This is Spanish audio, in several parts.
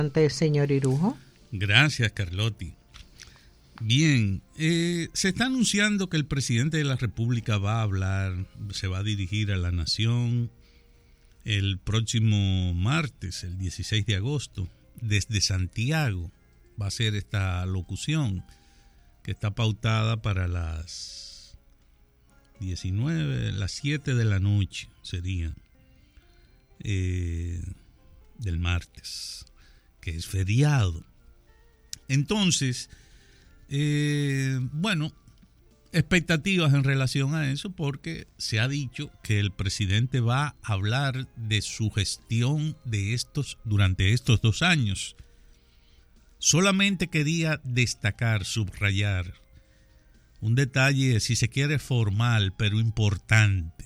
Señor Irujo. Gracias, Carlotti. Bien, se está anunciando que el presidente de la República va a hablar, se va a dirigir a la nación el próximo martes, el 16 de agosto, desde Santiago. Va a ser esta locución que está pautada para las 19, las 7 de la noche sería del martes, que es feriado. Entonces, bueno, expectativas en relación a eso, porque se ha dicho que el presidente va a hablar de su gestión durante estos 2 años. Solamente quería destacar, subrayar un detalle, si se quiere, formal, pero importante.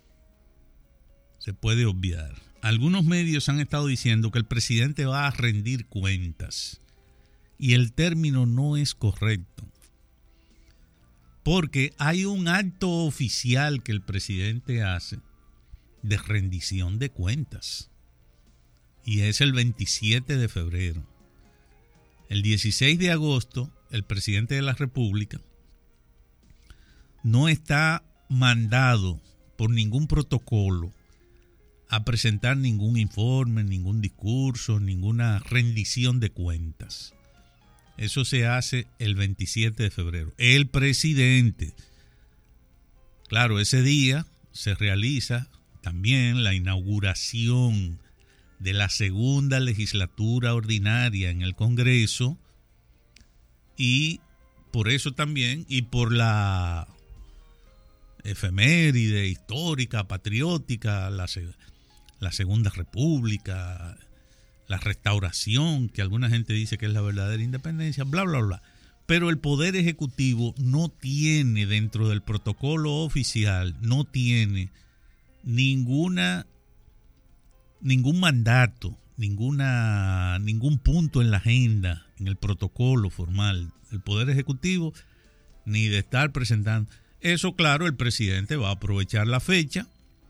Se puede obviar. Algunos medios han estado diciendo que el presidente va a rendir cuentas. Y el término no es correcto. Porque hay un acto oficial que el presidente hace de rendición de cuentas. Y es el 27 de febrero. El 16 de agosto, el presidente de la República no está mandado por ningún protocolo a presentar ningún informe, ningún discurso, ninguna rendición de cuentas. Eso se hace el 27 de febrero. El presidente, claro, ese día se realiza también la inauguración de la segunda legislatura ordinaria en el Congreso, y por eso también, y por la efeméride histórica, patriótica, la Segunda República, la restauración, que alguna gente dice que es la verdadera independencia, bla, bla, bla. Pero el Poder Ejecutivo no tiene, dentro del protocolo oficial, no tiene ningún mandato, ningún punto en la agenda, en el protocolo formal del Poder Ejecutivo, ni de estar presentando. Eso, claro, el presidente va a aprovechar la fecha.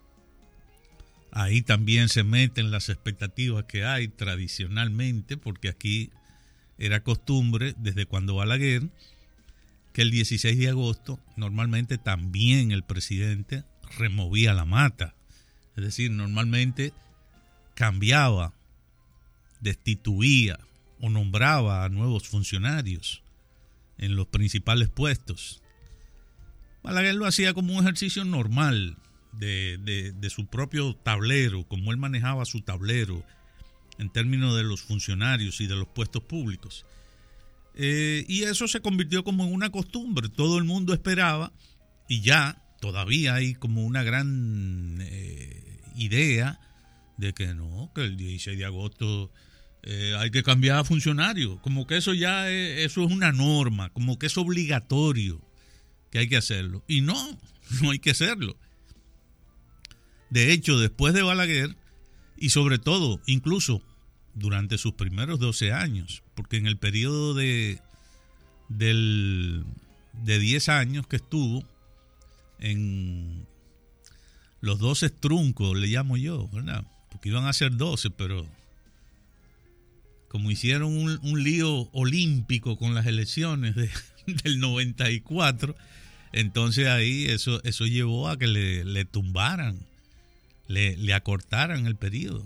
Ahí también se meten las expectativas que hay tradicionalmente, porque aquí era costumbre, desde cuando Balaguer, que el 16 de agosto normalmente también el presidente removía la mata. Es decir, normalmente cambiaba, destituía o nombraba a nuevos funcionarios en los principales puestos. Balaguer lo hacía como un ejercicio normal de su propio tablero, como él manejaba su tablero en términos de los funcionarios y de los puestos públicos. Y eso se convirtió como en una costumbre. Todo el mundo esperaba, y ya todavía hay como una gran idea de que no, que el 16 de agosto hay que cambiar a funcionarios, como que eso ya eso es una norma, como que es obligatorio que hay que hacerlo. Y no hay que hacerlo. De hecho, después de Balaguer, y sobre todo, incluso durante sus primeros 12 años, porque en el periodo de 10 años que estuvo, en los 12 truncos, le llamo yo, ¿verdad? Porque iban a ser 12, pero como hicieron un lío olímpico con las elecciones del 94, entonces ahí eso llevó a que le tumbaran, le acortaran el periodo.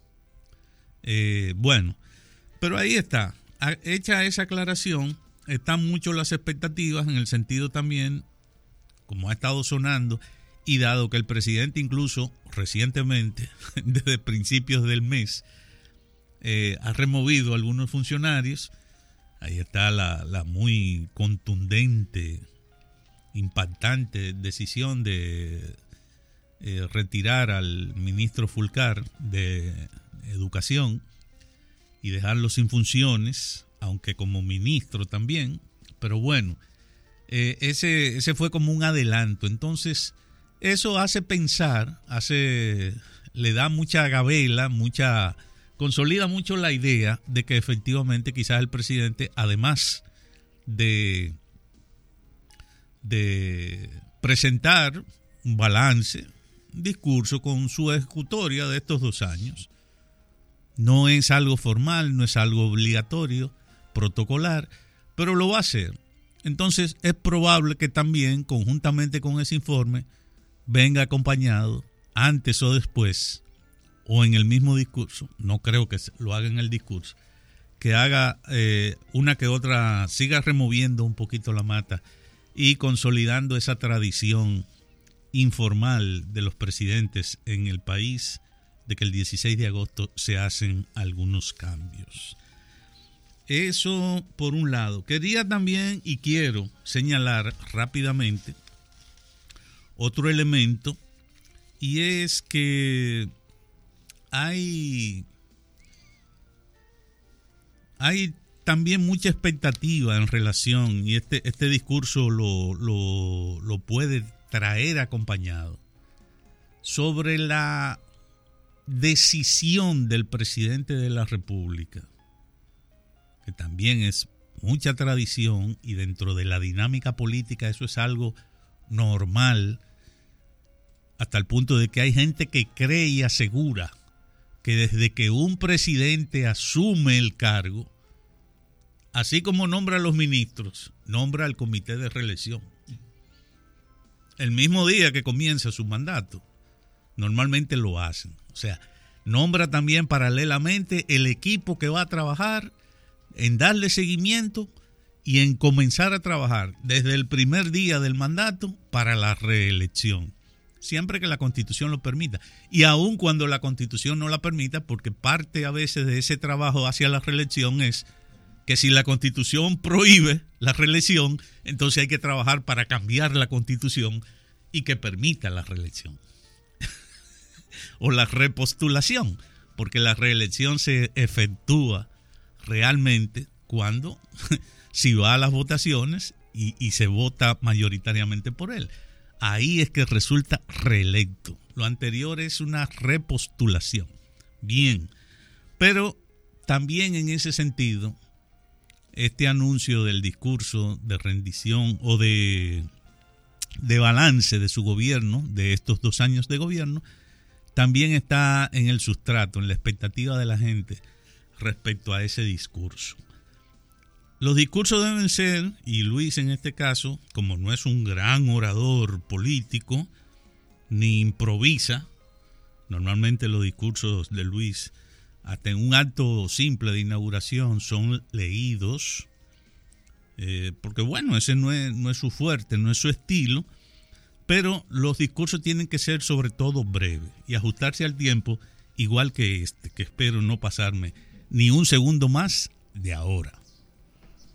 Bueno, pero ahí está. Hecha esa aclaración, están mucho las expectativas en el sentido también, como ha estado sonando, y dado que el presidente incluso recientemente, desde principios del mes, ha removido a algunos funcionarios, ahí está la muy contundente, impactante decisión de retirar al ministro Fulcar de Educación y dejarlo sin funciones, aunque como ministro también, pero bueno, ese fue como un adelanto. Entonces eso hace pensar, le da mucha gabela, consolida mucho la idea de que efectivamente quizás el presidente, además de presentar un balance, un discurso con su ejecutoria de estos 2 años, No es algo formal, no es algo obligatorio, protocolar, pero lo va a hacer. Entonces es probable que también, conjuntamente con ese informe, venga acompañado antes o después, o en el mismo discurso, no creo que lo haga en el discurso, que haga una que otra, siga removiendo un poquito la mata y consolidando esa tradición informal de los presidentes en el país, de que el 16 de agosto se hacen algunos cambios. Eso por un lado. Quería también y quiero señalar rápidamente otro elemento, y es que hay también mucha expectativa en relación, y este discurso lo puede traer acompañado, sobre la decisión del presidente de la República, que también es mucha tradición, y dentro de la dinámica política eso es algo normal, hasta el punto de que hay gente que cree y asegura que desde que un presidente asume el cargo, así como nombra a los ministros, nombra al comité de reelección el mismo día que comienza su mandato. Normalmente lo hacen. O sea, nombra también paralelamente el equipo que va a trabajar en darle seguimiento y en comenzar a trabajar desde el primer día del mandato para la reelección, siempre que la Constitución lo permita. Y aun cuando la Constitución no la permita, porque parte a veces de ese trabajo hacia la reelección es que si la Constitución prohíbe la reelección, entonces hay que trabajar para cambiar la Constitución y que permita la reelección o la repostulación, porque la reelección se efectúa realmente cuando si va a las votaciones y se vota mayoritariamente por él. Ahí es que resulta reelecto. Lo anterior es una repostulación. Bien, pero también en ese sentido, este anuncio del discurso de rendición o de balance de su gobierno, de estos 2 años de gobierno, también está en el sustrato, en la expectativa de la gente respecto a ese discurso. Los discursos deben ser, y Luis en este caso, como no es un gran orador político, ni improvisa, normalmente los discursos de Luis, hasta en un acto simple de inauguración, son leídos, porque bueno, ese no es su fuerte, no es su estilo, pero los discursos tienen que ser sobre todo breves y ajustarse al tiempo, igual que este, que espero no pasarme ni un segundo más de ahora.